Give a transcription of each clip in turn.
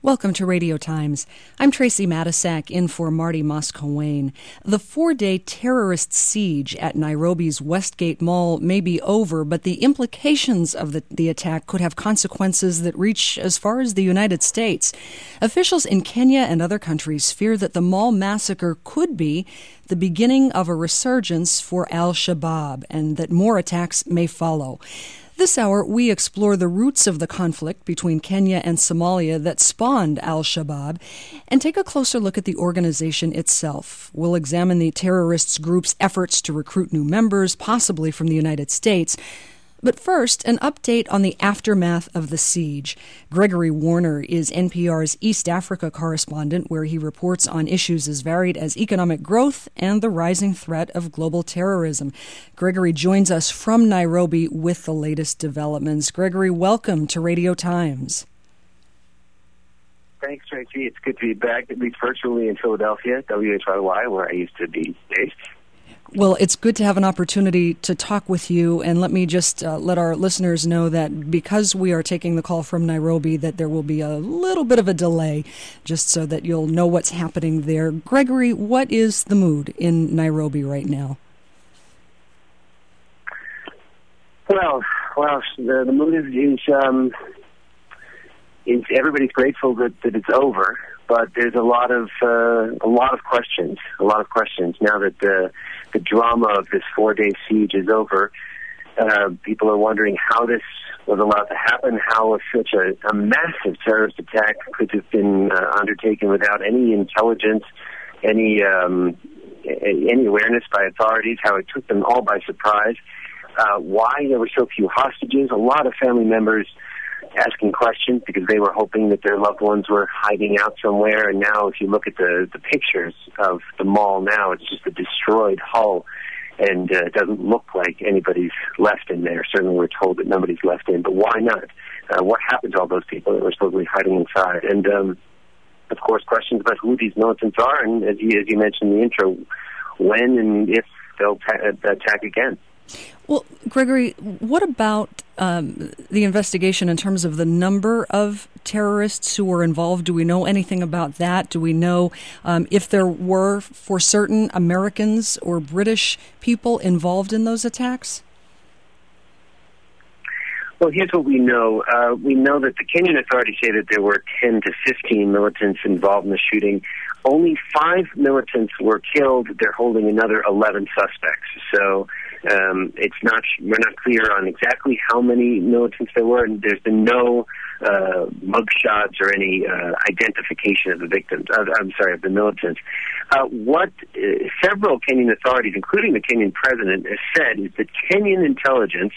Welcome to Radio Times. I'm Tracy Matisak in for Marty Moscowane. The 4-day terrorist siege at Nairobi's Westgate Mall may be over, but the implications of the attack could have consequences that reach as far as the United States. Officials in Kenya and other countries fear that the mall massacre could be the beginning of a resurgence for al-Shabaab and that more attacks may follow. This hour, we explore the roots of the conflict between Kenya and Somalia that spawned al-Shabaab and take a closer look at the organization itself. We'll examine the terrorist group's efforts to recruit new members, possibly from the United States. But first, an update on the aftermath of the siege. Gregory Warner is NPR's East Africa correspondent, where he reports on issues as varied as economic growth and the rising threat of global terrorism. Gregory joins us from Nairobi with the latest developments. Gregory, welcome to Radio Times. Thanks, Tracy. It's good to be back, at least virtually in Philadelphia, WHYY, where I used to be based. Well, it's good to have an opportunity to talk with you, and let me just let our listeners know that because we are taking the call from Nairobi, that there will be a little bit of a delay, just so that you'll know what's happening there. Gregory, what is the mood in Nairobi right now? Well, the mood is everybody's grateful that it's over, but there's a lot of questions. Now that the drama of this 4-day siege is over. People are wondering how this was allowed to happen, how such a massive terrorist attack could have been undertaken without any intelligence, any awareness by authorities, how it took them all by surprise, why there were so few hostages, a lot of family members asking questions because they were hoping that their loved ones were hiding out somewhere. And now if you look at the pictures of the mall now, it's just a destroyed hull, and it doesn't look like anybody's left in there. Certainly we're told that nobody's left in, but why not? What happened to all those people that were supposedly hiding inside? And of course, questions about who these militants are, and as you mentioned in the intro, when and if they'll attack again. Well, Gregory, what about the investigation in terms of the number of terrorists who were involved? Do we know anything about that? Do we know if there were, for certain, Americans or British people involved in those attacks? Well, here's what we know. We know that the Kenyan authorities say that there were 10 to 15 militants involved in the shooting. Only 5 militants were killed. They're holding another 11 suspects. So we're not clear on exactly how many militants there were, and there's been no mugshots or any identification of the victims. Of the militants. What several Kenyan authorities, including the Kenyan president, has said is that Kenyan intelligence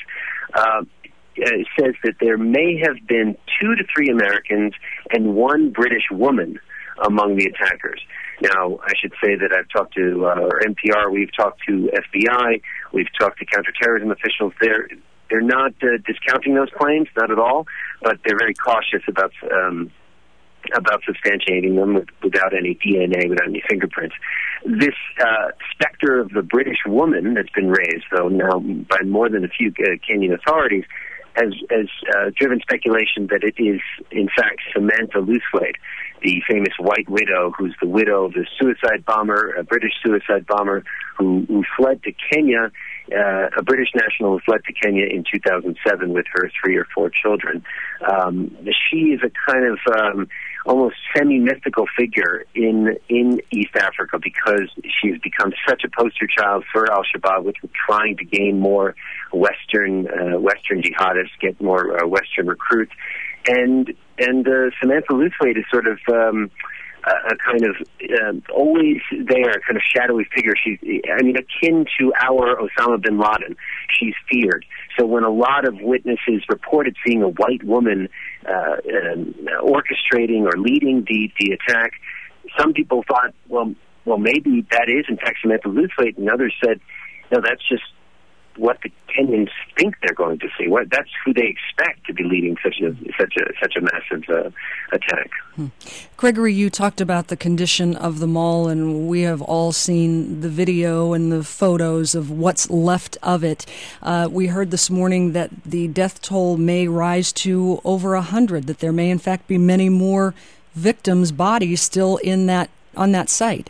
says that there may have been 2 to 3 Americans and 1 British woman among the attackers. Now, I should say that I've talked to NPR, we've talked to FBI, we've talked to counterterrorism officials. They're not discounting those claims, not at all, but they're very cautious about substantiating them without any DNA, without any fingerprints. This specter of the British woman that's been raised, though, now by more than a few Kenyan authorities, has driven speculation that it is, in fact, Samantha Luswade, the famous White Widow, who's the widow of the suicide bomber, a British suicide bomber who fled to Kenya, a British national who fled to Kenya in 2007 with her 3 or 4 children. She is a kind of almost semi-mythical figure in East Africa because she's become such a poster child for al-Shabaab, which is trying to gain more Western jihadists, get more Western recruits. And Samantha Luswade is sort of a kind of always there, a kind of shadowy figure. She's, akin to our Osama bin Laden. She's feared. So when a lot of witnesses reported seeing a white woman orchestrating or leading the attack, some people thought, well, maybe that is in fact Samantha Luswade, and others said, no, that's just what the Kenyans think they're going to see. That's who they expect to be leading such a massive attack. Gregory, you talked about the condition of the mall, and we have all seen the video and the photos of what's left of it. We heard this morning that the death toll may rise to over 100, that there may in fact be many more victims' bodies still on that site.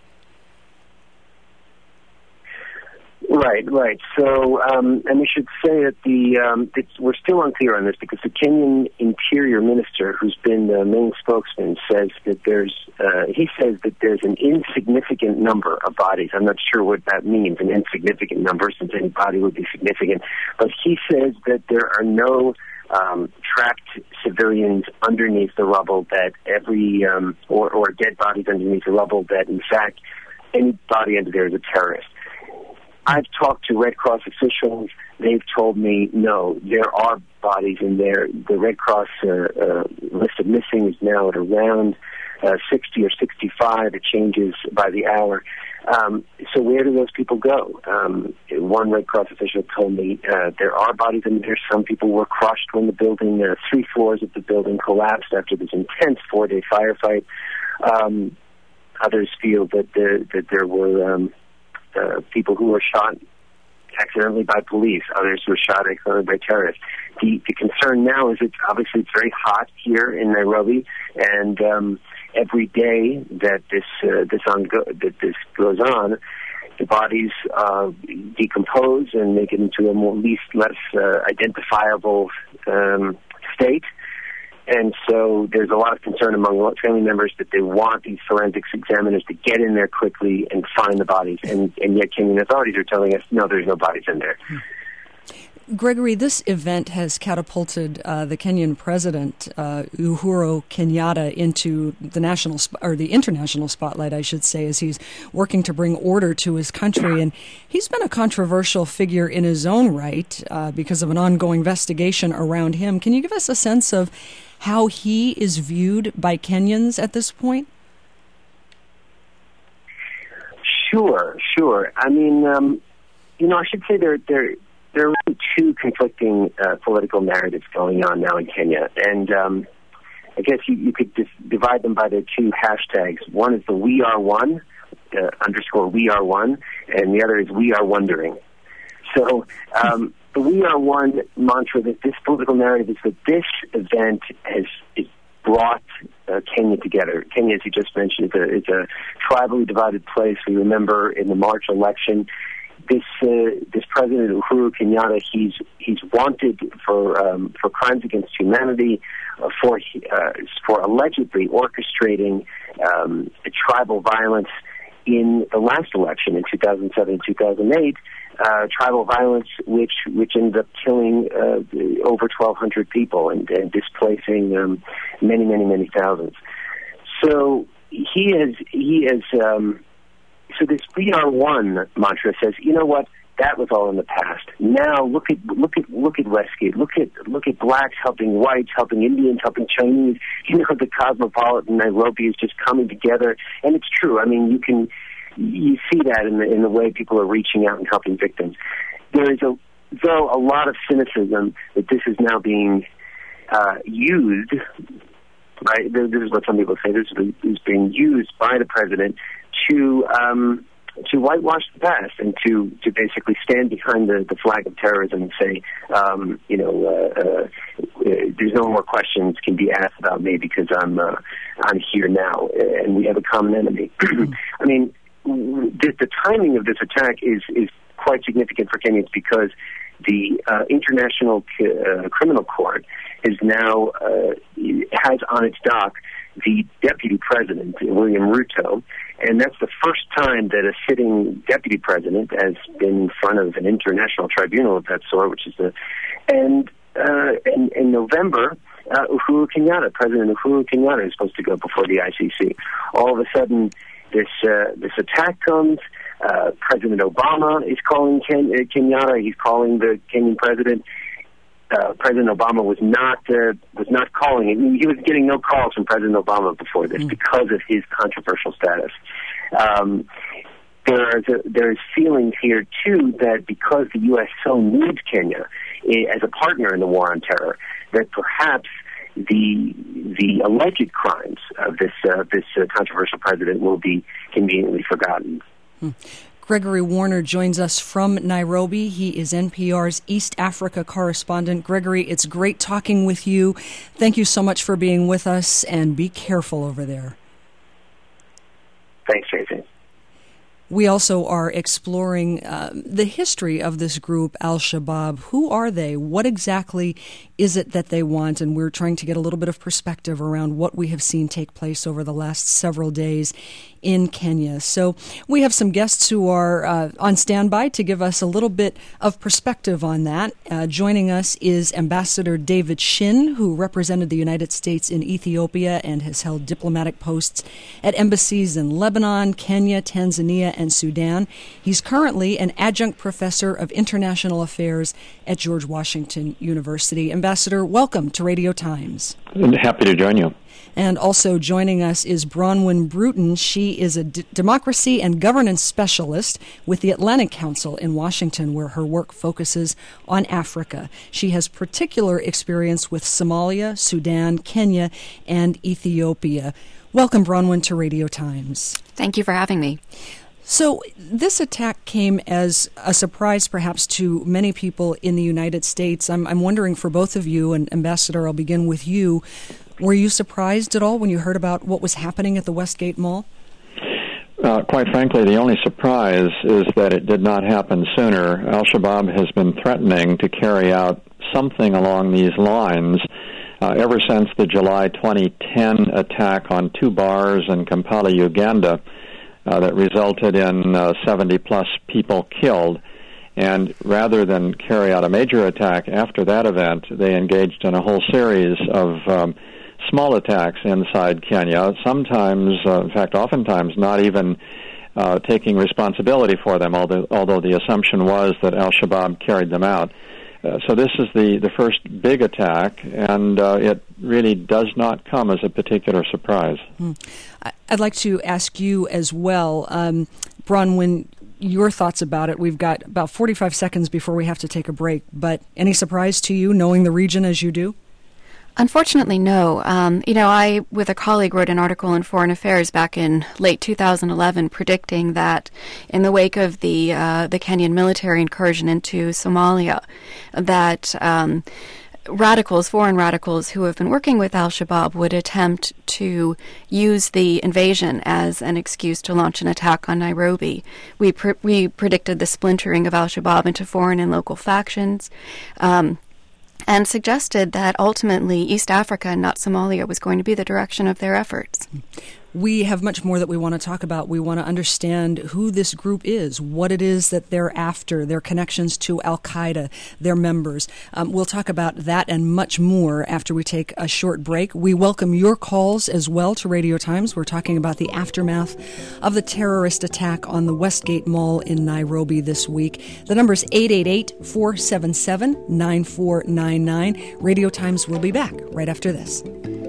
Right. So, and we should say that we're still unclear on this because the Kenyan Interior Minister, who's been the main spokesman, says that there's an insignificant number of bodies. I'm not sure what that means, an insignificant number, since any body would be significant. But he says that there are no trapped civilians underneath the rubble that or dead bodies underneath the rubble that, in fact, any body under there is a terrorist. I've talked to Red Cross officials. They've told me, no, there are bodies in there. The Red Cross list of missing is now at around 60 or 65. It changes by the hour. So where do those people go? One Red Cross official told me there are bodies in there. Some people were crushed when the building, 3 floors of the building collapsed after this intense 4-day firefight. Others feel that there were people who were shot accidentally by police, others who were shot accidentally by terrorists. The concern now is it's very hot here in Nairobi, and every day that this goes on, the bodies decompose and make it into a less identifiable state. And so there's a lot of concern among family members that they want these forensics examiners to get in there quickly and find the bodies. And yet Kenyan authorities are telling us, no, there's no bodies in there. Gregory, this event has catapulted the Kenyan president, Uhuru Kenyatta, into the international spotlight, I should say, as he's working to bring order to his country. And he's been a controversial figure in his own right because of an ongoing investigation around him. Can you give us a sense of how he is viewed by Kenyans at this point? Sure. I mean, I should say there are really 2 conflicting political narratives going on now in Kenya, and I guess you could divide them by their 2 hashtags. One is the We Are One, _ We Are One, and the other is We Are Wondering. So the We Are One mantra, that this political narrative is that this event has brought Kenya together. Kenya, as you just mentioned, is a tribally divided place. We remember in the March election, this President Uhuru Kenyatta, he's wanted for crimes against humanity, for allegedly orchestrating tribal violence in the last election in 2007 and 2008. Tribal violence which ended up killing over 1,200 people and displacing many thousands. So he is. So this We Are One mantra says, you know what? That was all in the past. Now look at Westgate. Look at blacks helping whites, helping Indians, helping Chinese. The cosmopolitan Nairobi is just coming together, and it's true. I mean, you see that in the way people are reaching out and helping victims. There is though a lot of cynicism that this is now being used. Right? This is what some people say. This is being used by the president to whitewash the past and to basically stand behind the flag of terrorism and say, there's no more questions can be asked about me because I'm here now and we have a common enemy. I mean, the timing of this attack is quite significant for Kenyans because the International Criminal Court is now has on its dock the deputy president, William Ruto, and that's the first time that a sitting deputy president has been in front of an international tribunal of that sort, which is in November, President Uhuru Kenyatta is supposed to go before the ICC. All of a sudden, this attack comes. President Obama is calling Kenyatta. He's calling the Kenyan president. President Obama was not calling it. He was getting no calls from President Obama before this because of his controversial status. There is feelings here too that because the U.S. so needs Kenya as a partner in the war on terror, that perhaps the alleged crimes of this controversial president will be conveniently forgotten. Gregory Warner joins us from Nairobi. He is NPR's East Africa correspondent. Gregory, it's great talking with you. Thank you so much for being with us, and be careful over there. Thanks, Tracy. We also are exploring the history of this group, Al-Shabaab. Who are they? What exactly is it that they want? And we're trying to get a little bit of perspective around what we have seen take place over the last several days in Kenya. So we have some guests who are on standby to give us a little bit of perspective on that. Joining us is Ambassador David Shin, who represented the United States in Ethiopia and has held diplomatic posts at embassies in Lebanon, Kenya, Tanzania, and Sudan. He's currently an adjunct professor of international affairs at George Washington University. Ambassador, welcome to Radio Times. Happy to join you. And also joining us is Bronwyn Bruton. She is a democracy and governance specialist with the Atlantic Council in Washington, where her work focuses on Africa. She has particular experience with Somalia, Sudan, Kenya, and Ethiopia. Welcome, Bronwyn, to Radio Times. Thank you for having me. So this attack came as a surprise perhaps to many people in the United States. I'm wondering for both of you, and Ambassador, I'll begin with you, were you surprised at all when you heard about what was happening at the Westgate Mall? Quite frankly, the only surprise is that it did not happen sooner. Al-Shabaab has been threatening to carry out something along these lines ever since the July 2010 attack on two bars in Kampala, Uganda, that resulted in 70-plus people killed. And rather than carry out a major attack after that event, they engaged in a whole series of small attacks inside Kenya, sometimes, in fact, oftentimes not even taking responsibility for them, although the assumption was that Al-Shabaab carried them out. So this is the first big attack, and it really does not come as a particular surprise. I'd like to ask you as well, Bronwyn, your thoughts about it. We've got about 45 seconds before we have to take a break, but any surprise to you, knowing the region as you do? Unfortunately, no. I, with a colleague, wrote an article in Foreign Affairs back in late 2011 predicting that in the wake of the Kenyan military incursion into Somalia, that foreign radicals who have been working with Al-Shabaab would attempt to use the invasion as an excuse to launch an attack on Nairobi. We predicted the splintering of Al-Shabaab into foreign and local factions, and suggested that ultimately East Africa and not Somalia was going to be the direction of their efforts. We have much more that we want to talk about. We want to understand who this group is, what it is that they're after, their connections to Al-Qaeda, their members. We'll talk about that and much more after we take a short break. We welcome your calls as well to Radio Times. We're talking about the aftermath of the terrorist attack on the Westgate Mall in Nairobi this week. The number is 888-477-9499. Radio Times will be back right after this.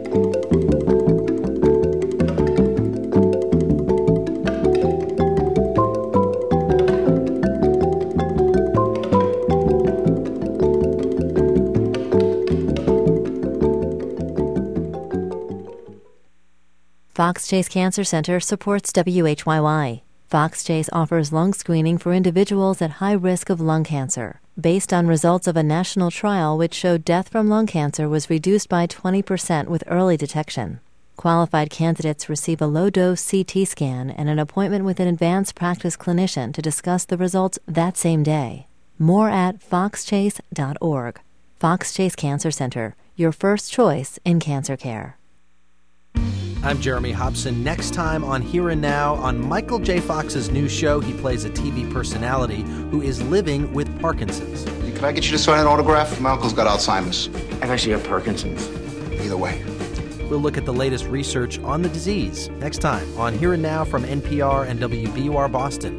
Fox Chase Cancer Center supports WHYY. Fox Chase offers lung screening for individuals at high risk of lung cancer, based on results of a national trial which showed death from lung cancer was reduced by 20% with early detection. Qualified candidates receive a low-dose CT scan and an appointment with an advanced practice clinician to discuss the results that same day. More at foxchase.org. Fox Chase Cancer Center, your first choice in cancer care. I'm Jeremy Hobson. Next time on Here and Now, on Michael J. Fox's new show, he plays a TV personality who is living with Parkinson's. Can I get you to sign an autograph? My uncle's got Alzheimer's. I've actually got Parkinson's. Either way. We'll look at the latest research on the disease next time on Here and Now from NPR and WBUR Boston.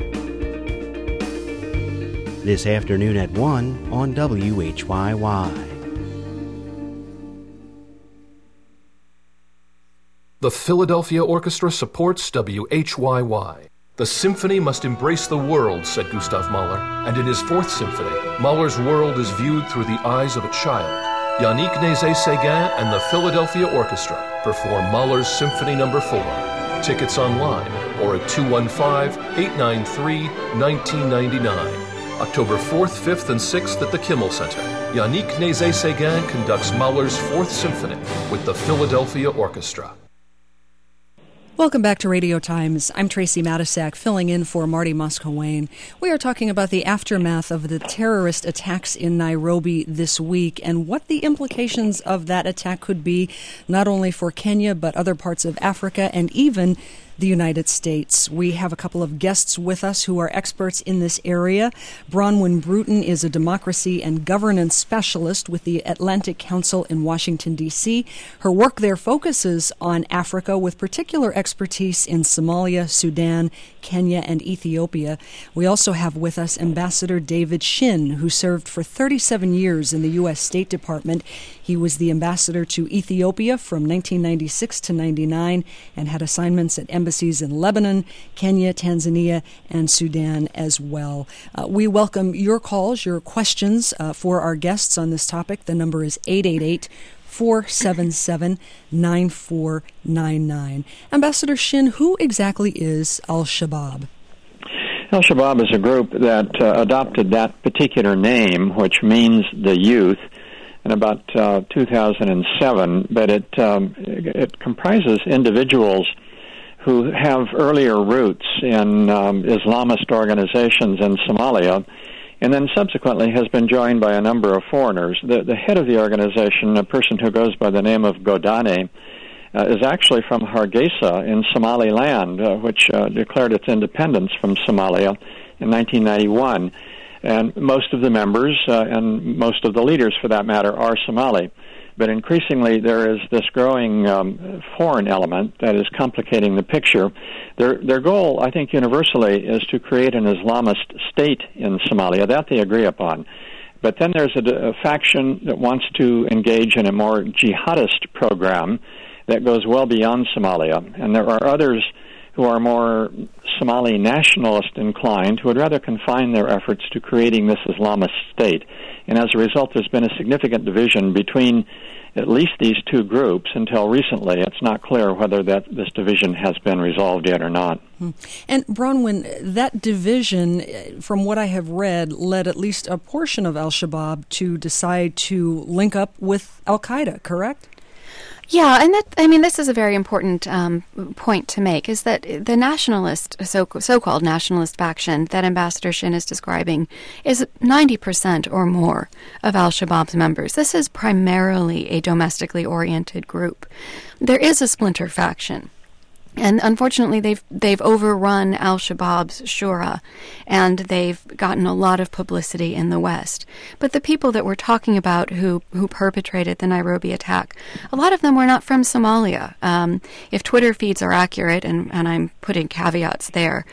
This afternoon at 1 on WHYY. The Philadelphia Orchestra supports WHYY. The symphony must embrace the world, said Gustav Mahler. And in his fourth symphony, Mahler's world is viewed through the eyes of a child. Yannick Nézet-Séguin and the Philadelphia Orchestra perform Mahler's Symphony No. 4. tickets online or at 215-893-1999. October 4th, 5th, and 6th at the Kimmel Center. Yannick Nézet-Séguin conducts Mahler's Fourth Symphony with the Philadelphia Orchestra. Welcome back to Radio Times. I'm Tracy Matisak, filling in for Marty Moscowane. We are talking about the aftermath of the terrorist attacks in Nairobi this week and what the implications of that attack could be, not only for Kenya, but other parts of Africa and even the United States. We have a couple of guests with us who are experts in this area. Bronwyn Bruton is a democracy and governance specialist with the Atlantic Council in Washington, D.C. Her work there focuses on Africa with particular expertise in Somalia, Sudan, Kenya, and Ethiopia. We also have with us Ambassador David Shin, who served for 37 years in the U.S. State Department. He was the ambassador to Ethiopia from 1996 to 99 and had assignments at embassies in Lebanon, Kenya, Tanzania, and Sudan as well. We welcome your calls, your questions for our guests on this topic. The number is 888-477-9499. Ambassador Shin, who exactly is Al-Shabaab? Al-Shabaab is a group that adopted that particular name, which means the youth, in about 2007, but it comprises individuals who have earlier roots in Islamist organizations in Somalia, and then subsequently has been joined by a number of foreigners. The head of the organization, a person who goes by the name of Godane, is actually from Hargeisa in Somaliland, which declared its independence from Somalia in 1991. And most of the members, and most of the leaders for that matter, are Somali. But increasingly there is this growing foreign element that is complicating the picture. Their goal, I think universally, is to create an Islamist state in Somalia. That they agree upon. But then there's a faction that wants to engage in a more jihadist program that goes well beyond Somalia. And there are others who are more Somali nationalist inclined, who would rather confine their efforts to creating this Islamist state. And as a result, there's been a significant division between at least these two groups until recently. It's not clear whether this division has been resolved yet or not. And Bronwyn, that division, from what I have read, led at least a portion of Al-Shabaab to decide to link up with Al-Qaeda, correct? Yeah, and this is a very important point to make, is that the nationalist, so-called nationalist faction that Ambassador Shin is describing is 90% or more of Al-Shabaab's members. This is primarily a domestically oriented group. There is a splinter faction. And unfortunately, they've overrun Al-Shabaab's Shura, and they've gotten a lot of publicity in the West. But the people that we're talking about who perpetrated the Nairobi attack, a lot of them were not from Somalia. If Twitter feeds are accurate, and I'm putting caveats there,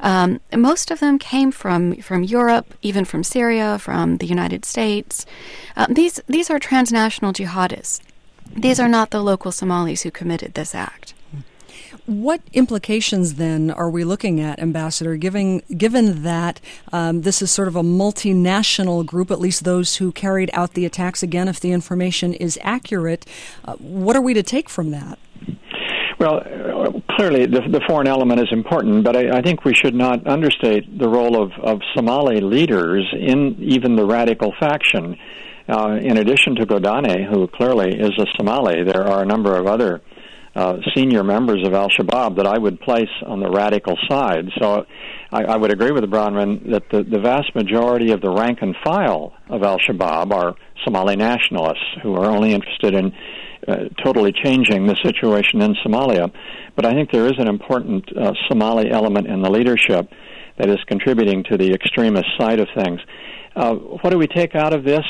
most of them came from Europe, even from Syria, from the United States. These are transnational jihadists. These are not the local Somalis who committed this act. What implications, then, are we looking at, Ambassador, given that this is sort of a multinational group, at least those who carried out the attacks? Again, if the information is accurate, what are we to take from that? Well, clearly the foreign element is important, but I think we should not understate the role of Somali leaders in even the radical faction. In addition to Godane, who clearly is a Somali, there are a number of other senior members of Al-Shabaab that I would place on the radical side. So I would agree with Bronwyn that the vast majority of the rank and file of Al-Shabaab are Somali nationalists who are only interested in totally changing the situation in Somalia. But I think there is an important Somali element in the leadership that is contributing to the extremist side of things. What do we take out of this?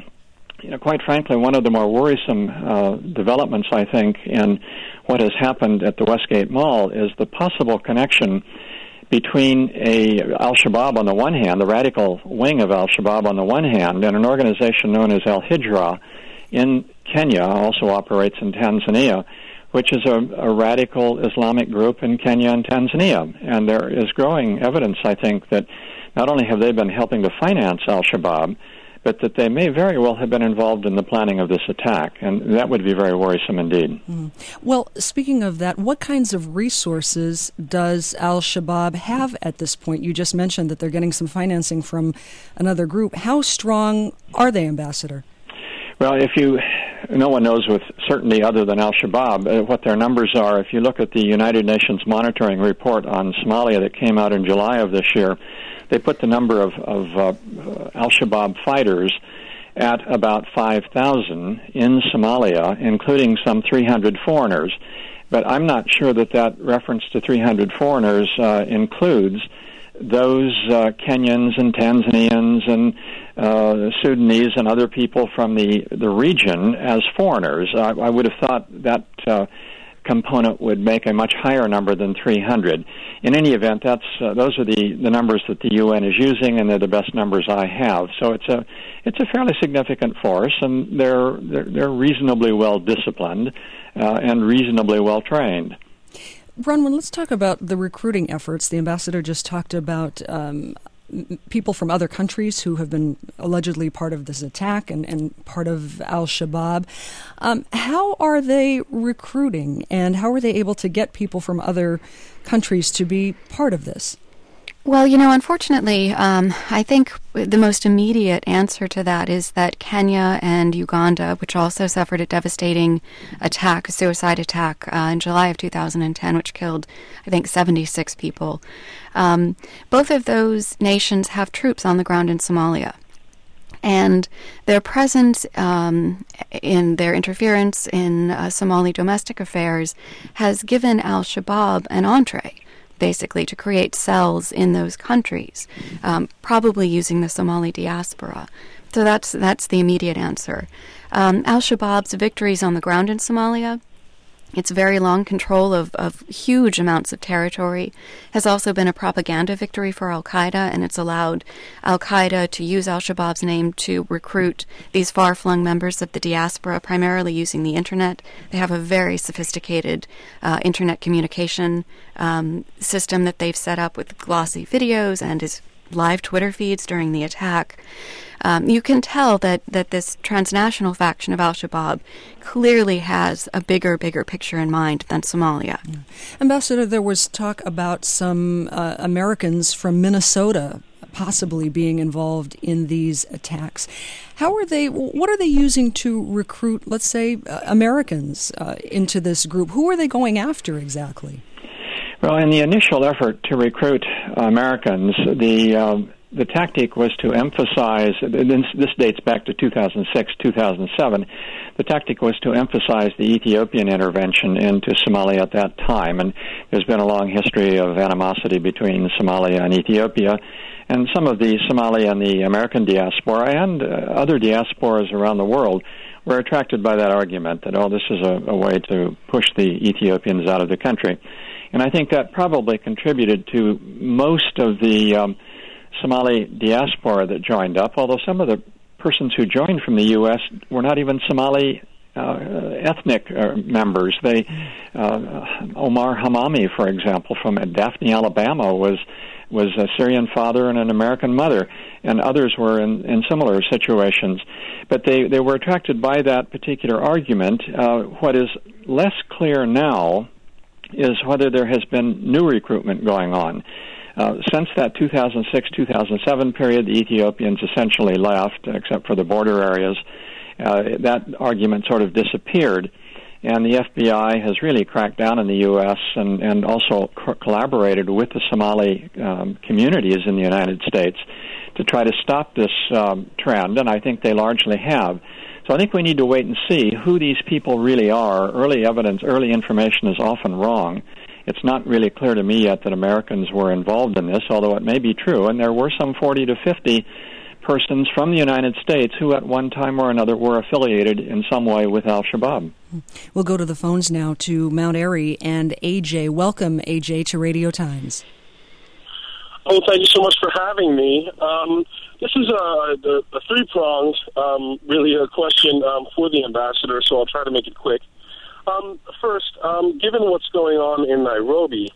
Quite frankly, one of the more worrisome developments, I think, in what has happened at the Westgate Mall is the possible connection between Al-Shabaab on the one hand, the radical wing of Al-Shabaab on the one hand, and an organization known as Al-Hijra in Kenya, also operates in Tanzania, which is a radical Islamic group in Kenya and Tanzania. And there is growing evidence, I think, that not only have they been helping to finance Al-Shabaab, but that they may very well have been involved in the planning of this attack, and that would be very worrisome indeed. Well, speaking of that, what kinds of resources does al-Shabaab have at this point? You just mentioned that they're getting some financing from another group. How strong are they, Ambassador? Well, no one knows with certainty other than al-Shabaab what their numbers are. If you look at the United Nations monitoring report on Somalia that came out in July of this year, they put the number of al-Shabaab fighters at about 5,000 in Somalia, including some 300 foreigners. But I'm not sure that reference to 300 foreigners includes those Kenyans and Tanzanians and Sudanese and other people from the region as foreigners. I would have thought that component would make a much higher number than 300. In any event, those are the numbers that the UN is using, and they're the best numbers I have. So it's a fairly significant force, and they're reasonably well disciplined and reasonably well trained. Bronwyn, let's talk about the recruiting efforts. The ambassador just talked about people from other countries who have been allegedly part of this attack and part of al-Shabaab. How are they recruiting, and how are they able to get people from other countries to be part of this? Well, unfortunately, I think the most immediate answer to that is that Kenya and Uganda, which also suffered a devastating attack, a suicide attack in July of 2010, which killed, I think, 76 people. Both of those nations have troops on the ground in Somalia. And their presence in their interference in Somali domestic affairs has given al-Shabaab an entree, basically, to create cells in those countries, probably using the Somali diaspora. So that's the immediate answer. Al-Shabaab's victories on the ground in Somalia, its very long control of huge amounts of territory, has also been a propaganda victory for al-Qaeda, and it's allowed al-Qaeda to use al-Shabaab's name to recruit these far-flung members of the diaspora, primarily using the Internet. They have a very sophisticated Internet communication system that they've set up with glossy videos and is live Twitter feeds during the attack. You can tell that this transnational faction of al-Shabaab clearly has a bigger picture in mind than Somalia. Yeah. Ambassador, there was talk about some Americans from Minnesota possibly being involved in these attacks. What are they using to recruit, let's say, Americans into this group? Who are they going after exactly? Well, in the initial effort to recruit Americans, the tactic was to emphasize, this dates back to 2006, 2007, the tactic was to emphasize the Ethiopian intervention into Somalia at that time. And there's been a long history of animosity between Somalia and Ethiopia. And some of the Somali and the American diaspora and other diasporas around the world were attracted by that argument that, this is a way to push the Ethiopians out of the country. And I think that probably contributed to most of the Somali diaspora that joined up, although some of the persons who joined from the U.S. were not even Somali ethnic members. Omar Hamami, for example, from Daphne, Alabama, was a Syrian father and an American mother, and others were in similar situations. But they were attracted by that particular argument. What is less clear now is whether there has been new recruitment going on. Since that 2006-2007 period, the Ethiopians essentially left, except for the border areas. That argument sort of disappeared, and the FBI has really cracked down in the U.S. and also collaborated with the Somali communities in the United States to try to stop this trend, and I think they largely have. So I think we need to wait and see who these people really are. Early evidence, early information is often wrong. It's not really clear to me yet that Americans were involved in this, although it may be true. And there were some 40 to 50 persons from the United States who at one time or another were affiliated in some way with al-Shabaab. We'll go to the phones now to Mount Airy and AJ. Welcome, AJ, to Radio Times. Oh, thank you so much for having me. This is a three-pronged, really a question for the ambassador, so I'll try to make it quick. First, given what's going on in Nairobi,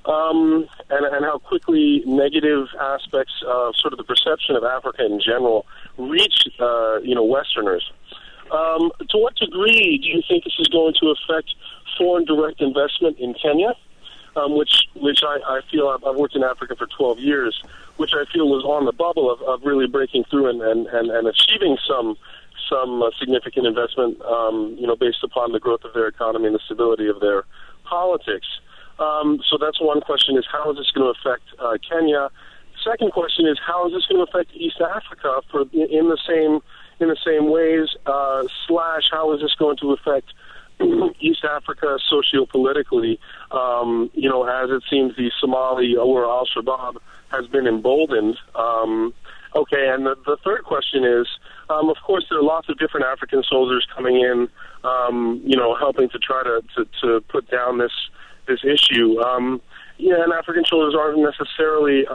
and how quickly negative aspects of sort of the perception of Africa in general reach, Westerners. To what degree do you think this is going to affect foreign direct investment in Kenya, which I feel I've worked in Africa for 12 years, which I feel was on the bubble of really breaking through and achieving some significant investment, based upon the growth of their economy and the stability of their politics. So that's one question: is how is this going to affect Kenya? Second question is how is this going to affect East Africa in the same ways? Slash, how is this going to affect East Africa sociopolitically? As it seems the Somali or Al-Shabaab has been emboldened. Okay, and the third question is, of course, there are lots of different African soldiers coming in, helping to try to put down this issue. And African soldiers aren't necessarily,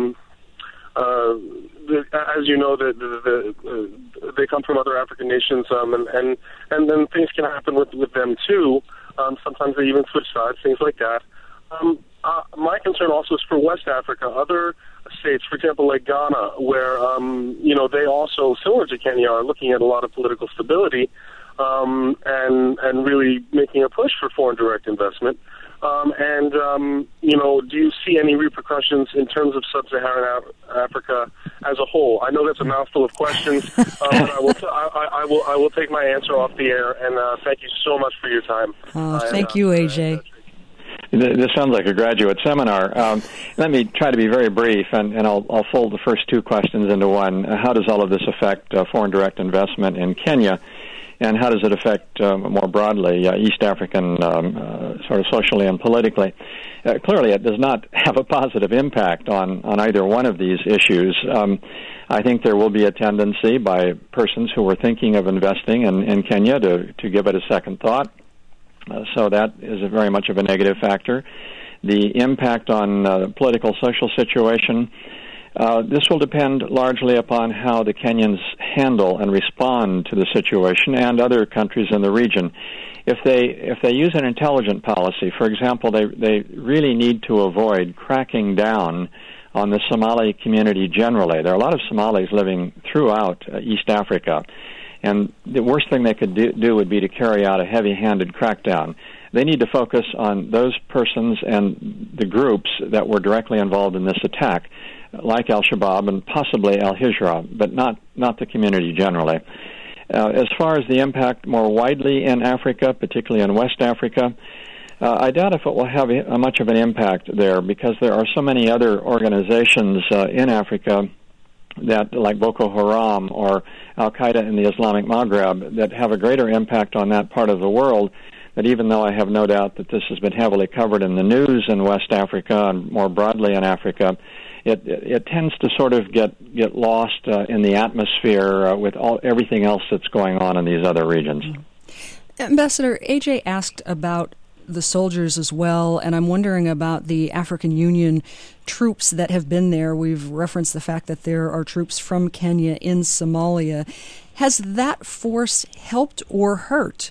as you know, they come from other African nations, and then things can happen with them too. Sometimes they even switch sides, things like that. My concern also is for West Africa, other states, for example, like Ghana, where they also, similar to Kenya, are looking at a lot of political stability and really making a push for foreign direct investment. Do you see any repercussions in terms of sub-Saharan Africa as a whole? I know that's a mouthful of questions, but I will take my answer off the air. And thank you so much for your time. Thank you, AJ. This sounds like a graduate seminar. Let me try to be very brief, and I'll fold the first two questions into one. How does all of this affect foreign direct investment in Kenya? And how does it affect, more broadly, East African sort of socially and politically? Clearly, it does not have a positive impact on either one of these issues. I think there will be a tendency by persons who are thinking of investing in Kenya to give it a second thought. So that is very much of a negative factor. The impact on the political social situation, this will depend largely upon how the Kenyans handle and respond to the situation and other countries in the region. If they use an intelligent policy, for example, they really need to avoid cracking down on the Somali community generally. There are a lot of Somalis living throughout East Africa, and the worst thing they could do would be to carry out a heavy-handed crackdown. They need to focus on those persons and the groups that were directly involved in this attack, like Al-Shabaab and possibly Al-Hijra, but not the community generally. As far as the impact more widely in Africa, particularly in West Africa, I doubt if it will have much of an impact there because there are so many other organizations in Africa that, like Boko Haram or Al-Qaeda in the Islamic Maghreb, that have a greater impact on that part of the world, that even though I have no doubt that this has been heavily covered in the news in West Africa and more broadly in Africa, it tends to sort of get lost in the atmosphere with everything else that's going on in these other regions. Ambassador, AJ asked about the soldiers as well, and I'm wondering about the African Union troops that have been there. We've referenced the fact that there are troops from Kenya in Somalia. Has that force helped or hurt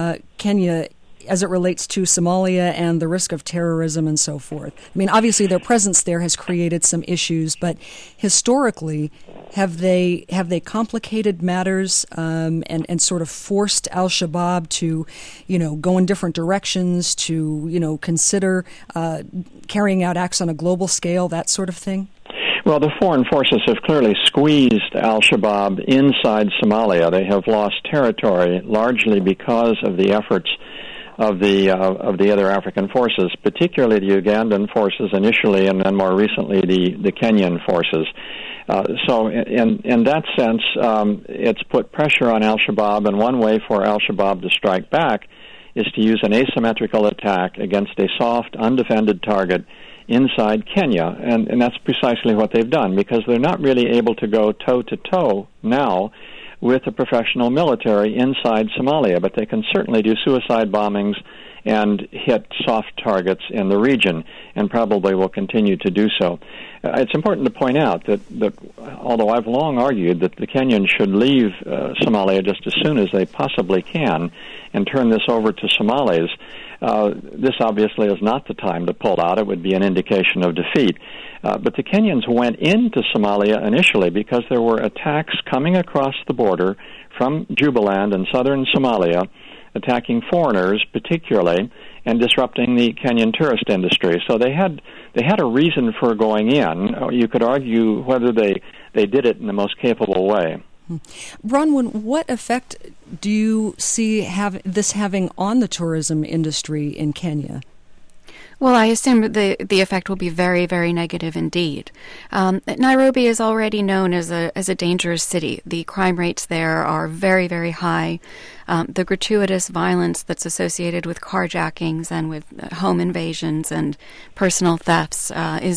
Kenya as it relates to Somalia and the risk of terrorism and so forth? I mean, obviously their presence there has created some issues, but historically, have they complicated matters and sort of forced Al-Shabaab to, go in different directions, to, consider carrying out acts on a global scale, that sort of thing? Well, the foreign forces have clearly squeezed Al-Shabaab inside Somalia. They have lost territory largely because of the efforts of the other African forces, particularly the Ugandan forces initially, and then more recently the Kenyan forces. So in that sense, it's put pressure on Al-Shabaab, and one way for Al-Shabaab to strike back is to use an asymmetrical attack against a soft, undefended target inside Kenya, and that's precisely what they've done, because they're not really able to go toe-to-toe now with a professional military inside Somalia, but they can certainly do suicide bombings and hit soft targets in the region, and probably will continue to do so. It's important to point out that although I've long argued that the Kenyans should leave Somalia just as soon as they possibly can and turn this over to Somalis, this obviously is not the time to pull out. It would be an indication of defeat. But the Kenyans went into Somalia initially because there were attacks coming across the border from Jubaland and southern Somalia, attacking foreigners particularly, and disrupting the Kenyan tourist industry. So they had a reason for going in. You could argue whether they did it in the most capable way. Bronwyn, what effect do you see this having on the tourism industry in Kenya? Well, I assume the effect will be very, very negative indeed. Nairobi is already known as a dangerous city. The crime rates there are very, very high. The gratuitous violence that's associated with carjackings and with home invasions and personal thefts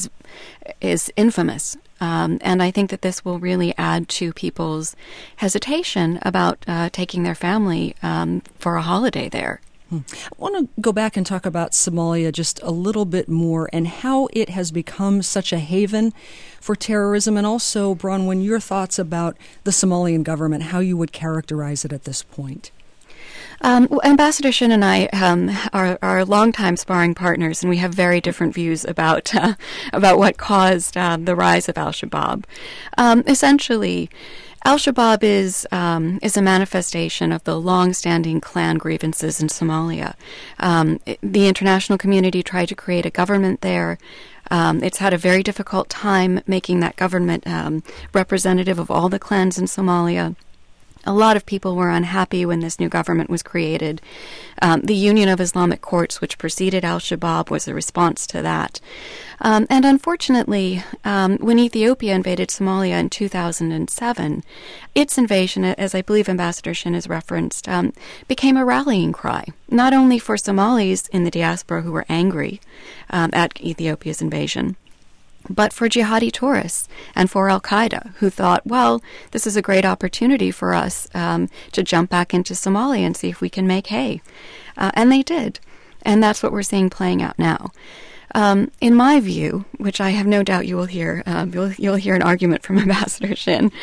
is infamous. And I think that this will really add to people's hesitation about taking their family for a holiday there. I want to go back and talk about Somalia just a little bit more and how it has become such a haven for terrorism, and also, Bronwyn, your thoughts about the Somalian government, how you would characterize it at this point. Ambassador Shin and I are longtime sparring partners, and we have very different views about what caused the rise of al-Shabaab. Essentially, al-Shabaab is a manifestation of the long-standing clan grievances in Somalia. The international community tried to create a government there. It's had a very difficult time making that government representative of all the clans in Somalia. A lot of people were unhappy when this new government was created. The Union of Islamic Courts, which preceded al-Shabaab, was a response to that. And unfortunately, when Ethiopia invaded Somalia in 2007, its invasion, as I believe Ambassador Shin has referenced, became a rallying cry, not only for Somalis in the diaspora who were angry at Ethiopia's invasion, but for jihadi tourists and for al-Qaeda, who thought, well, this is a great opportunity for us to jump back into Somalia and see if we can make hay. And they did. And that's what we're seeing playing out now. In my view, which I have no doubt you will hear, you'll hear an argument from Ambassador Shin,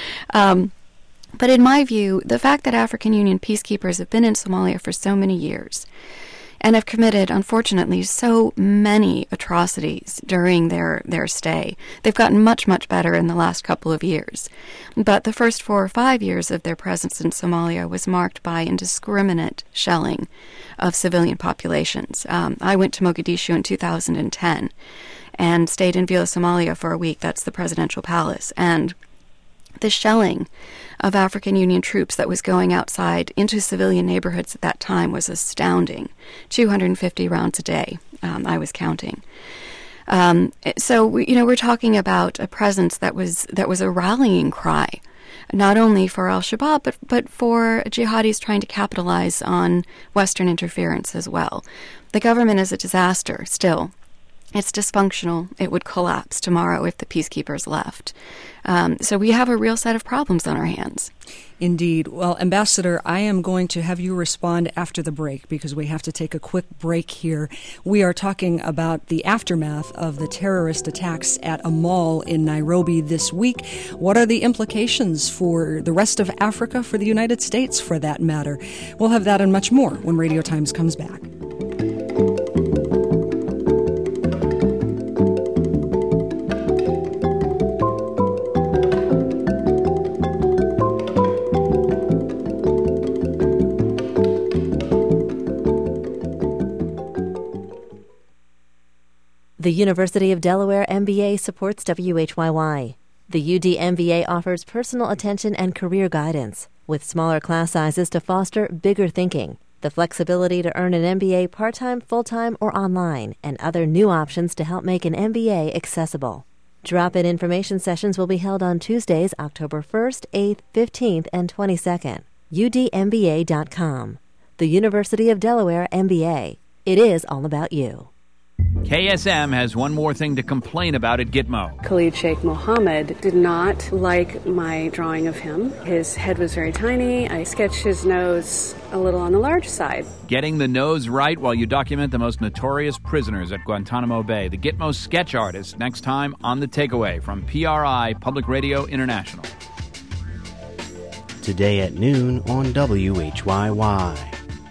but in my view, the fact that African Union peacekeepers have been in Somalia for so many years and have committed, unfortunately, so many atrocities during their stay. They've gotten much, much better in the last couple of years. But the first 4 or 5 years of their presence in Somalia was marked by indiscriminate shelling of civilian populations. I went to Mogadishu in 2010 and stayed in Villa Somalia for a week. That's the presidential palace. And the shelling of African Union troops that was going outside into civilian neighborhoods at that time was astounding. 250 rounds a day, I was counting. So we're talking about a presence that was a rallying cry, not only for al-Shabaab but for jihadis trying to capitalize on Western interference as well. The government is a disaster still. It's dysfunctional. It would collapse tomorrow if the peacekeepers left. So we have a real set of problems on our hands. Indeed. Well, Ambassador, I am going to have you respond after the break because we have to take a quick break here. We are talking about the aftermath of the terrorist attacks at a mall in Nairobi this week. What are the implications for the rest of Africa, for the United States, for that matter? We'll have that and much more when Radio Times comes back. The University of Delaware MBA supports WHYY. The UD MBA offers personal attention and career guidance, with smaller class sizes to foster bigger thinking, the flexibility to earn an MBA part-time, full-time, or online, and other new options to help make an MBA accessible. Drop-in information sessions will be held on Tuesdays, October 1st, 8th, 15th, and 22nd. UDMBA.com. The University of Delaware MBA. It is all about you. KSM has one more thing to complain about at Gitmo. Khalid Sheikh Mohammed did not like my drawing of him. His head was very tiny. I sketched his nose a little on the large side. Getting the nose right while you document the most notorious prisoners at Guantanamo Bay. The Gitmo Sketch Artist, next time on The Takeaway from PRI, Public Radio International. Today at noon on WHYY.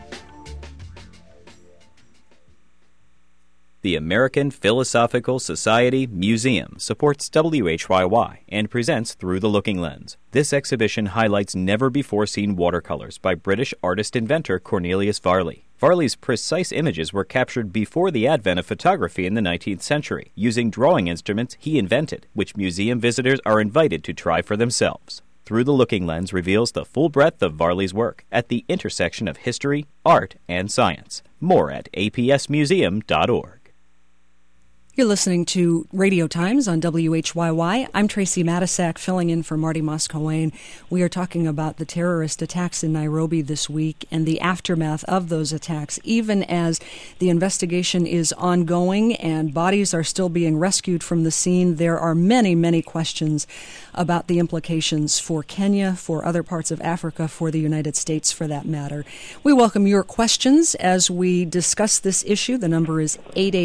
The American Philosophical Society Museum supports WHYY and presents Through the Looking Lens. This exhibition highlights never-before-seen watercolors by British artist-inventor Cornelius Varley. Varley's precise images were captured before the advent of photography in the 19th century, using drawing instruments he invented, which museum visitors are invited to try for themselves. Through the Looking Lens reveals the full breadth of Varley's work at the intersection of history, art, and science. More at apsmuseum.org. You're listening to Radio Times on WHYY. I'm Tracy Matisak, filling in for Marty Moscowane. We are talking about the terrorist attacks in Nairobi this week and the aftermath of those attacks, even as the investigation is ongoing and bodies are still being rescued from the scene. There are many, many questions about the implications for Kenya, for other parts of Africa, for the United States, for that matter. We welcome your questions as we discuss this issue. The number is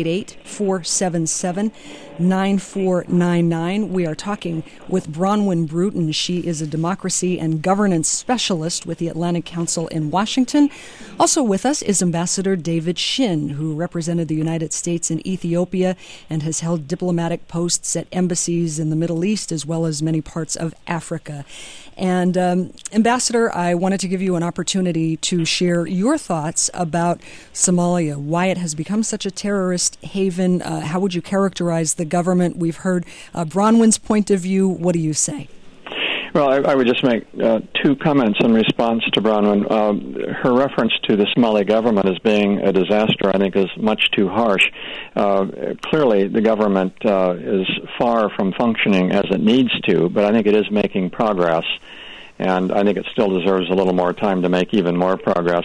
888-477-9499. We are talking with Bronwyn Bruton. She is a democracy and governance specialist with the Atlantic Council in Washington. Also with us is Ambassador David Shin, who represented the United States in Ethiopia and has held diplomatic posts at embassies in the Middle East as well as many parts of Africa. And Ambassador, I wanted to give you an opportunity to share your thoughts about Somalia, why it has become such a terrorist haven. How would you characterize the government? We've heard Bronwyn's point of view. What do you say? Well, I would just make two comments in response to Bronwyn. Her reference to the Somali government as being a disaster, I think, is much too harsh. Clearly, the government is far from functioning as it needs to, but I think it is making progress, and I think it still deserves a little more time to make even more progress.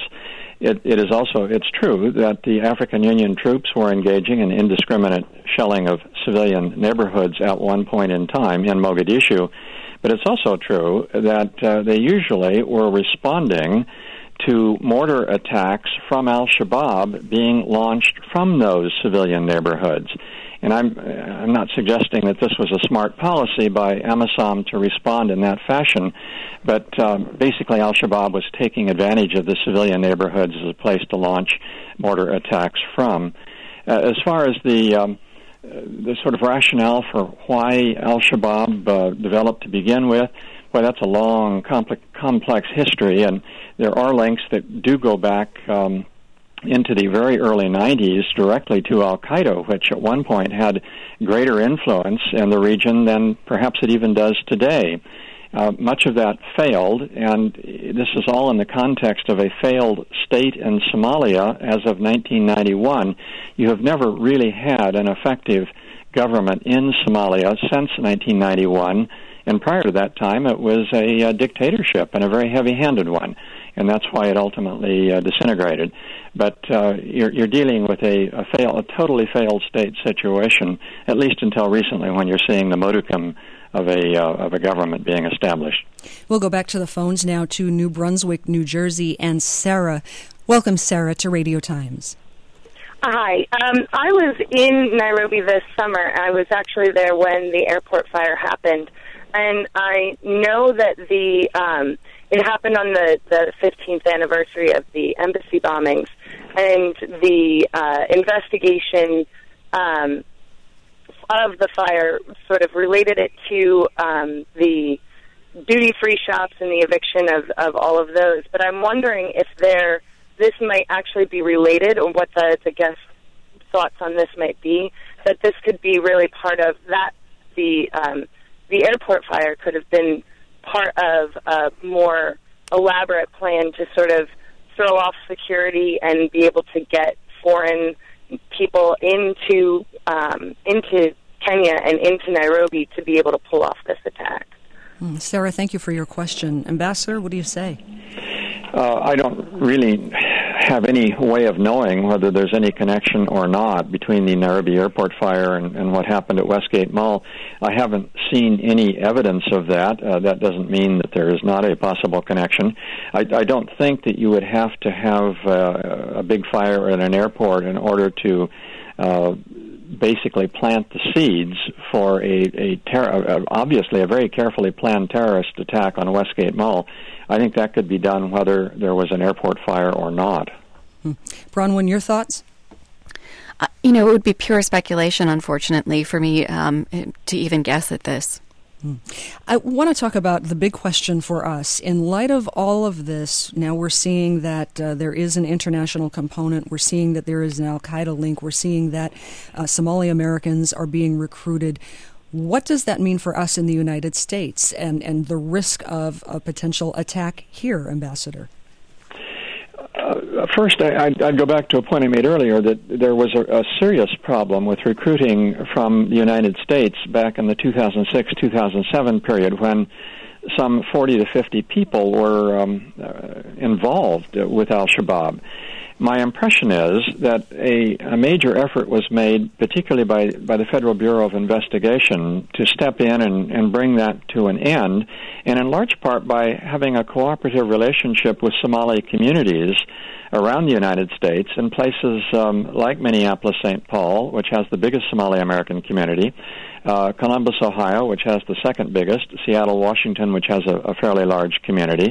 It's true that the African Union troops were engaging in indiscriminate shelling of civilian neighborhoods at one point in time in Mogadishu, but it's also true that they usually were responding to mortar attacks from al-Shabaab being launched from those civilian neighborhoods. And I'm not suggesting that this was a smart policy by AMISOM to respond in that fashion, but basically al-Shabaab was taking advantage of the civilian neighborhoods as a place to launch mortar attacks from. As far as the sort of rationale for why al-Shabaab developed to begin with, well, that's a long, complex history, and there are links that do go back into the very early 90s directly to al-Qaeda, which at one point had greater influence in the region than perhaps it even does today. Much of that failed, and this is all in the context of a failed state in Somalia as of 1991. You have never really had an effective government in Somalia since 1991, and prior to that time it was a dictatorship, and a very heavy-handed one, and that's why it ultimately disintegrated. But you're dealing with a totally failed state situation, at least until recently, when you're seeing the modicum of a government being established. We'll go back to the phones now to New Brunswick, New Jersey, and Sarah. Welcome, Sarah, to Radio Times. Hi. I was in Nairobi this summer. I was actually there when the airport fire happened, and I know that it happened on the 15th anniversary of the embassy bombings, and the investigation of the fire sort of related it to the duty-free shops and the eviction of all of those. But I'm wondering if this might actually be related, or what the guest thoughts on this might be, that this could be really part of that. The airport fire could have been part of a more elaborate plan to sort of throw off security and be able to get foreign people into Kenya and into Nairobi to be able to pull off this attack. Sarah, thank you for your question. Ambassador, what do you say? I don't really have any way of knowing whether there's any connection or not between the Nairobi airport fire and what happened at Westgate Mall. I haven't seen any evidence of that. That doesn't mean that there is not a possible connection. I don't think that you would have to have a big fire at an airport in order to basically plant the seeds for obviously a very carefully planned terrorist attack on Westgate Mall. I think that could be done whether there was an airport fire or not. Bronwyn, your thoughts? It would be pure speculation, unfortunately, for me to even guess at this. I want to talk about the big question for us. In light of all of this, now we're seeing that there is an international component. We're seeing that there is an al-Qaeda link. We're seeing that Somali Americans are being recruited. What does that mean for us in the United States and the risk of a potential attack here, Ambassador? First, I'd go back to a point I made earlier that there was a serious problem with recruiting from the United States back in the 2006-2007 period when some 40 to 50 people were involved with al-Shabaab. My impression is that a major effort was made, particularly by the Federal Bureau of Investigation, to step in and bring that to an end, and in large part by having a cooperative relationship with Somali communities around the United States in places like Minneapolis-St. Paul, which has the biggest Somali American community, Columbus, Ohio, which has the second biggest, Seattle, Washington, which has a fairly large community.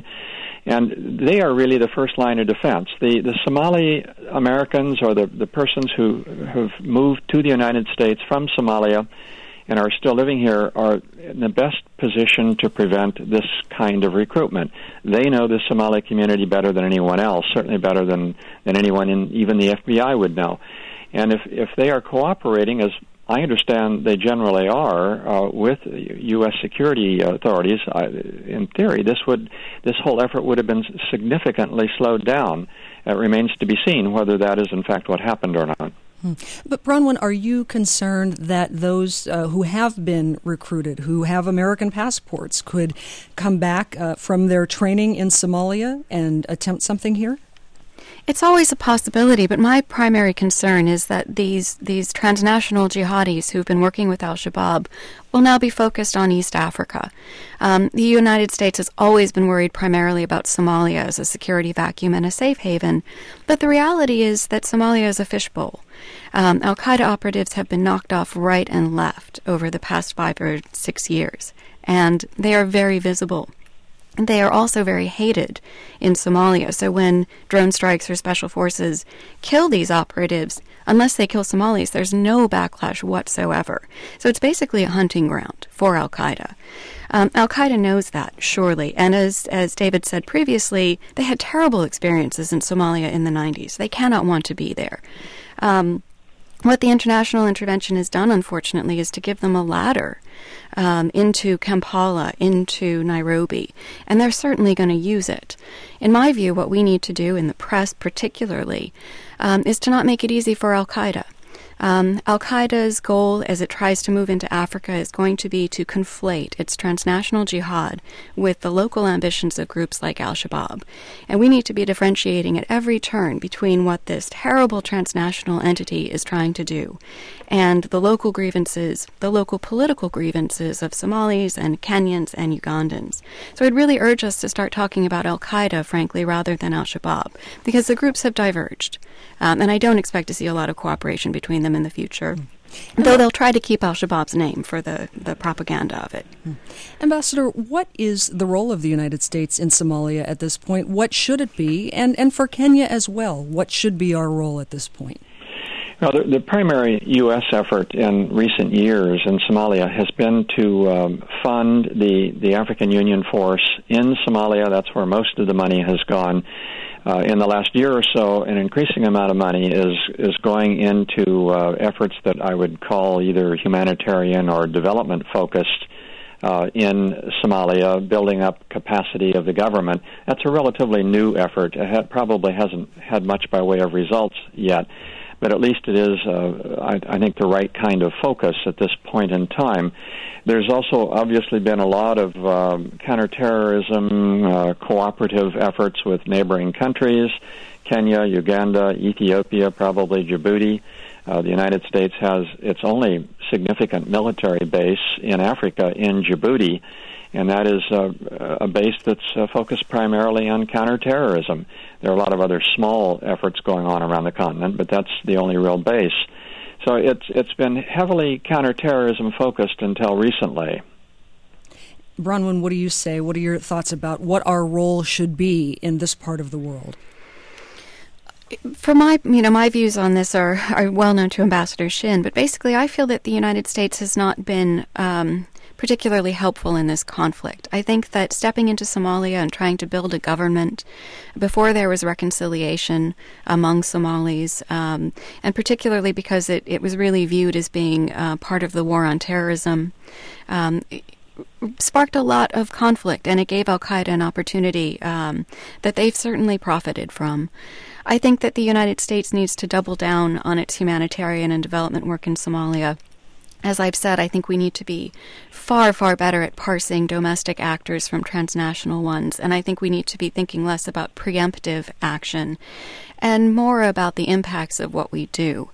And they are really the first line of defense. The Somali Americans or the persons who have moved to the United States from Somalia and are still living here are in the best position to prevent this kind of recruitment. They know the Somali community better than anyone else, certainly better than anyone in even the FBI would know. And if they are cooperating, as I understand they generally are, with U.S. security authorities, in theory, this whole effort would have been significantly slowed down. It remains to be seen whether that is in fact what happened or not. But Bronwyn, are you concerned that those who have been recruited, who have American passports, could come back from their training in Somalia and attempt something here? It's always a possibility, but my primary concern is that these transnational jihadis who've been working with al-Shabaab will now be focused on East Africa. The United States has always been worried primarily about Somalia as a security vacuum and a safe haven, but the reality is that Somalia is a fishbowl. Al-Qaeda operatives have been knocked off right and left over the past 5 or 6 years, and they are very visible. They are also very hated in Somalia. So when drone strikes or special forces kill these operatives, unless they kill Somalis, there's no backlash whatsoever. So it's basically a hunting ground for al-Qaeda. Al-Qaeda knows that, surely. And as David said previously, they had terrible experiences in Somalia in the 90s. They cannot want to be there. What the international intervention has done, unfortunately, is to give them a ladder into Kampala, into Nairobi, and they're certainly going to use it. In my view, what we need to do, in the press particularly, is to not make it easy for al-Qaeda. Al-Qaeda's goal as it tries to move into Africa is going to be to conflate its transnational jihad with the local ambitions of groups like al-Shabaab. And we need to be differentiating at every turn between what this terrible transnational entity is trying to do and the local grievances, the local political grievances of Somalis and Kenyans and Ugandans. So I'd really urge us to start talking about al-Qaeda, frankly, rather than al-Shabaab, because the groups have diverged. And I don't expect to see a lot of cooperation between them in the future, though they'll try to keep al-Shabaab's name for the propaganda of it. Ambassador, what is the role of the United States in Somalia at this point? What should it be? And for Kenya as well, what should be our role at this point? Well, the primary U.S. effort in recent years in Somalia has been to fund the African Union force in Somalia. That's where most of the money has gone. In the last year or so, an increasing amount of money is going into efforts that I would call either humanitarian or development-focused in Somalia, building up capacity of the government. That's a relatively new effort. It probably hasn't had much by way of results yet. but at least it is, I think, the right kind of focus at this point in time. There's also obviously been a lot of counterterrorism, cooperative efforts with neighboring countries, Kenya, Uganda, Ethiopia, probably Djibouti. The United States has its only significant military base in Africa in Djibouti, and that is a base that's focused primarily on counterterrorism. There are a lot of other small efforts going on around the continent, but that's the only real base. So it's been heavily counterterrorism focused until recently. Bronwyn, what do you say? What are your thoughts about what our role should be in this part of the world? For my views on this are well known to Ambassador Shin, but basically I feel that the United States has not been particularly helpful in this conflict. I think that stepping into Somalia and trying to build a government before there was reconciliation among Somalis, and particularly because it was really viewed as being part of the war on terrorism, sparked a lot of conflict, and it gave al-Qaeda an opportunity that they've certainly profited from. I think that the United States needs to double down on its humanitarian and development work in Somalia. As I've said, I think we need to be far, far better at parsing domestic actors from transnational ones, and I think we need to be thinking less about preemptive action and more about the impacts of what we do.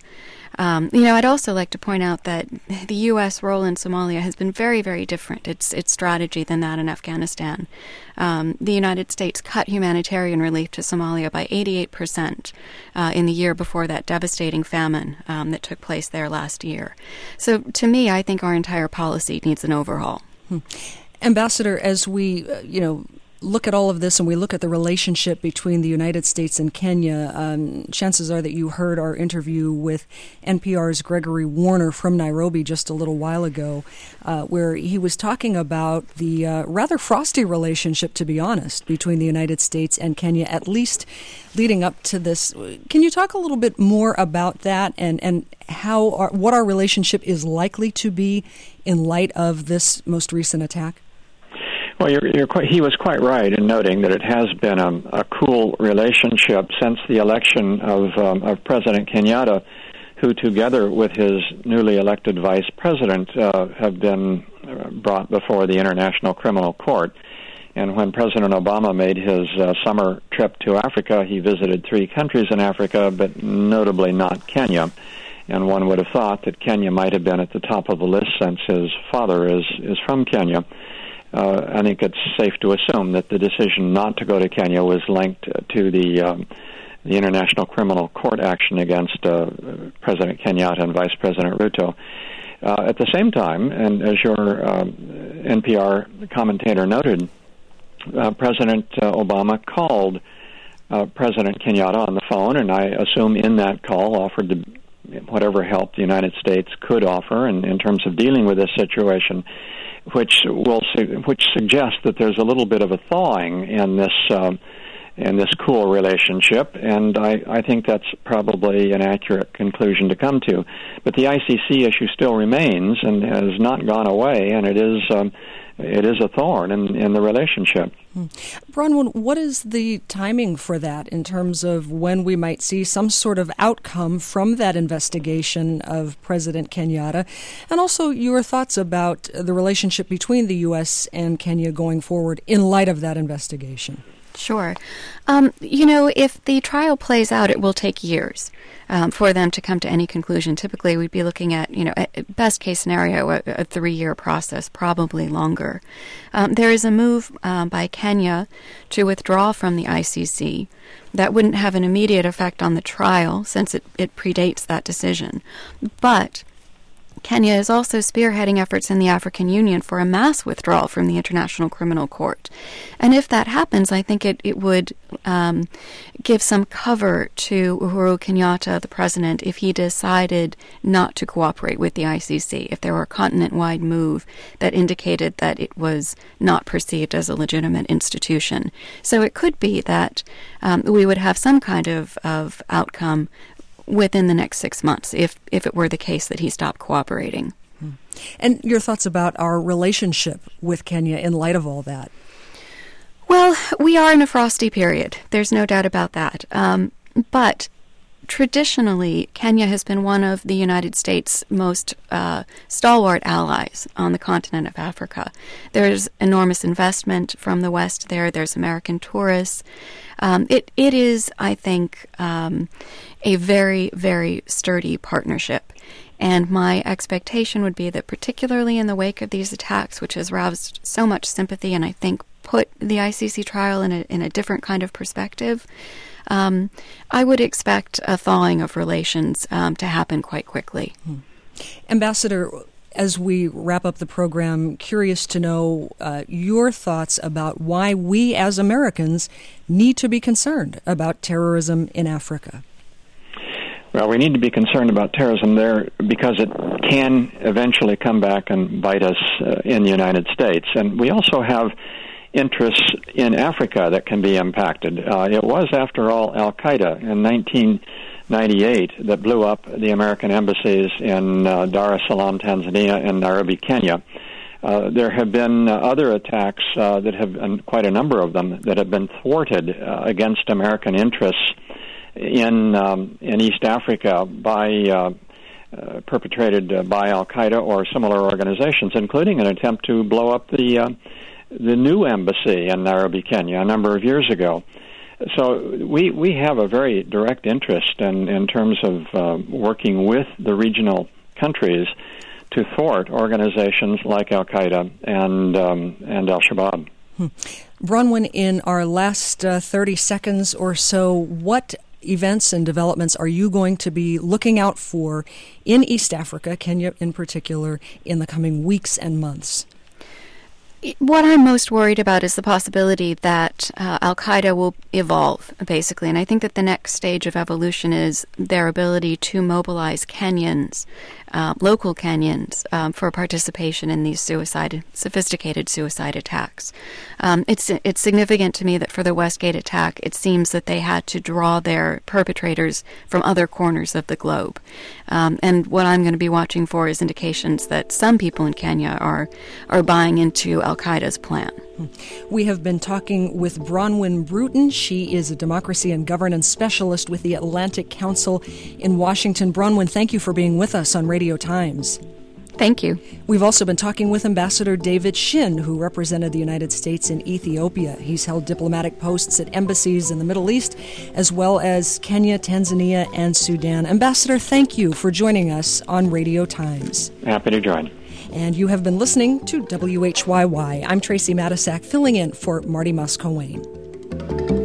I'd also like to point out that the U.S. role in Somalia has been very, very different, its strategy, than that in Afghanistan. The United States cut humanitarian relief to Somalia by 88% in the year before that devastating famine that took place there last year. So to me, I think our entire policy needs an overhaul. Ambassador, as we, look at all of this and we look at the relationship between the United States and Kenya, chances are that you heard our interview with NPR's Gregory Warner from Nairobi just a little while ago, where he was talking about the rather frosty relationship, to be honest, between the United States and Kenya, at least leading up to this. Can you talk a little bit more about that and what our relationship is likely to be in light of this most recent attack? Well, he was quite right in noting that it has been a cool relationship since the election of President Kenyatta, who, together with his newly elected vice president, have been brought before the International Criminal Court. And when President Obama made his summer trip to Africa, he visited 3 countries in Africa, but notably not Kenya. And one would have thought that Kenya might have been at the top of the list since his father is from Kenya. I think it's safe to assume that the decision not to go to Kenya was linked to the International Criminal Court action against President Kenyatta and Vice President Ruto. At the same time, and as your NPR commentator noted, President Obama called President Kenyatta on the phone, and I assume in that call offered whatever help the United States could offer in terms of dealing with this situation, which suggests that there's a little bit of a thawing in this cool relationship, and I think that's probably an accurate conclusion to come to. But the ICC issue still remains and has not gone away, and it is a thorn in the relationship. Bronwyn, what is the timing for that in terms of when we might see some sort of outcome from that investigation of President Kenyatta? And also your thoughts about the relationship between the U.S. and Kenya going forward in light of that investigation? Sure. If the trial plays out, it will take years for them to come to any conclusion. Typically, we'd be looking at, best case scenario, a 3-year process, probably longer. There is a move by Kenya to withdraw from the ICC. That wouldn't have an immediate effect on the trial since it predates that decision. But Kenya is also spearheading efforts in the African Union for a mass withdrawal from the International Criminal Court. And if that happens, I think it would give some cover to Uhuru Kenyatta, the president, if he decided not to cooperate with the ICC, if there were a continent-wide move that indicated that it was not perceived as a legitimate institution. So it could be that we would have some kind of outcome within the next 6 months, if it were the case that he stopped cooperating. And your thoughts about our relationship with Kenya in light of all that? Well, we are in a frosty period. There's no doubt about that. But traditionally, Kenya has been one of the United States' most stalwart allies on the continent of Africa. There's enormous investment from the West there. There's American tourists. It is, I think, a very, very sturdy partnership. And my expectation would be that particularly in the wake of these attacks, which has roused so much sympathy and I think put the ICC trial in a different kind of perspective, I would expect a thawing of relations to happen quite quickly. Ambassador, as we wrap up the program, curious to know your thoughts about why we as Americans need to be concerned about terrorism in Africa. Well, we need to be concerned about terrorism there because it can eventually come back and bite us in the United States. And we also have interests in Africa that can be impacted. It was, after all, Al-Qaeda in 1998 that blew up the American embassies in Dar es Salaam, Tanzania, and Nairobi, Kenya. There have been other attacks that have, and quite a number of them, that have been thwarted against American interests in East Africa by perpetrated by Al-Qaeda or similar organizations, including an attempt to blow up the new embassy in Nairobi, Kenya, a number of years ago. So we have a very direct interest in terms of working with the regional countries to thwart organizations like Al-Qaeda and Al-Shabaab. Bronwyn, in our last 30 seconds or so, what events and developments are you going to be looking out for in East Africa, Kenya in particular, in the coming weeks and months? What I'm most worried about is the possibility that Al-Qaeda will evolve, basically. And I think that the next stage of evolution is their ability to mobilize Kenyans, local Kenyans, for participation in these sophisticated suicide attacks. It's significant to me that for the Westgate attack, it seems that they had to draw their perpetrators from other corners of the globe. And what I'm going to be watching for is indications that some people in Kenya are buying into Al-Qaeda's plan. We have been talking with Bronwyn Bruton. She is a democracy and governance specialist with the Atlantic Council in Washington. Bronwyn, thank you for being with us on Radio Times. Thank you. We've also been talking with Ambassador David Shin, who represented the United States in Ethiopia. He's held diplomatic posts at embassies in the Middle East, as well as Kenya, Tanzania, and Sudan. Ambassador, thank you for joining us on Radio Times. Happy to join. And you have been listening to WHYY. I'm Tracy Matisak, filling in for Marty Moscowane.